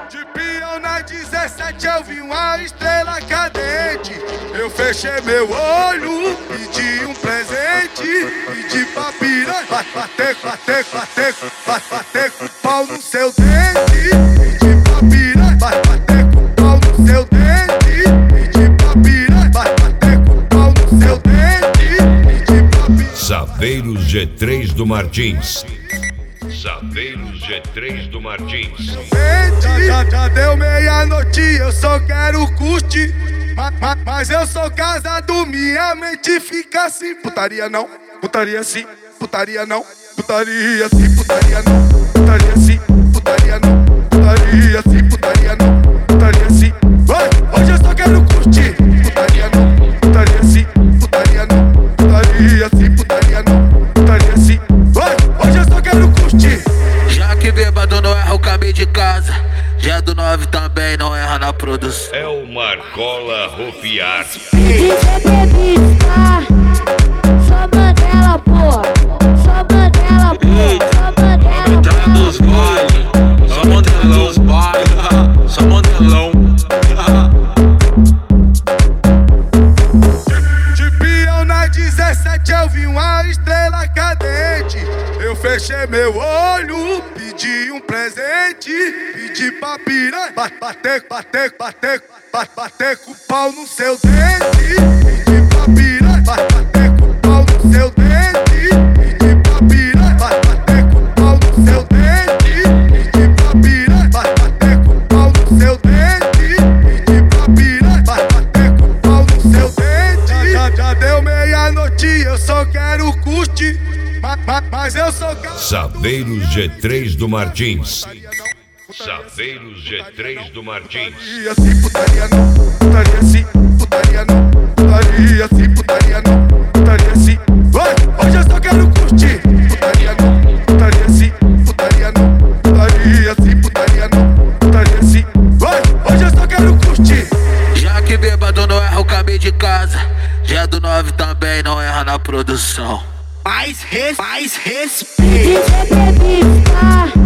De peão na 17 eu vi uma estrela cadente. Eu fechei meu olho, pedi um presente, pedi pra piranha bater com o pau no seu dente. Pedi pra piranha bater com o pau no seu dente. Pedi pra piranha bater com o pau no seu dente. Pedi pra piranha. Saveiros G3 do Martins. Saveiros G3 do Martins. Já deu meia-noite, eu só quero curtir. Mas eu sou casado, minha mente fica assim. Putaria não, putaria sim, putaria não, putaria sim, putaria não, putaria sim, putaria não, putaria sim, putaria não, putaria sim. Hoje eu só quero curtir. Putaria não, putaria sim, putaria não, putaria sim, putaria não, putaria sim. Hoje eu só quero curtir. Já que bêbado não erra o caminho de casa, já do 9 também não erra na produção. É o Marcola Rufiar. DJ Bebista, só Mandela, porra. Só Mandela, porra. Só Mandela, Entrada dos bailes, só Mandelão. Só Mandelão. De peão na 17 eu vi uma estrela cadente. Eu fechei meu olho, pedi um presente, pedi pra piranha bater com o pau no seu dente. Pedi pra piranha bater com o pau no seu dente. Pedi pra piranha bater com o pau no seu dente. Pedi pra piranha bater com o pau no seu dente. Pedi pra piranha bater com o pau no seu dente. Já deu meia-noite, eu só quero curtir. Mas eu sou Saveiros G3 do Martins. Saveiros G3 do Martins. Putaria sim, putaria não, putaria sim, putaria não, putaria sim, putaria não, putaria sim. Hoje eu só quero curtir. Putaria não, putaria sim, putaria não, putaria sim, putaria não, putaria sim. Hoje eu só quero curtir. Já que bêbado não erra o caminho de casa, já do 9 também não erra na produção. Mais respeito. DJ Bebista.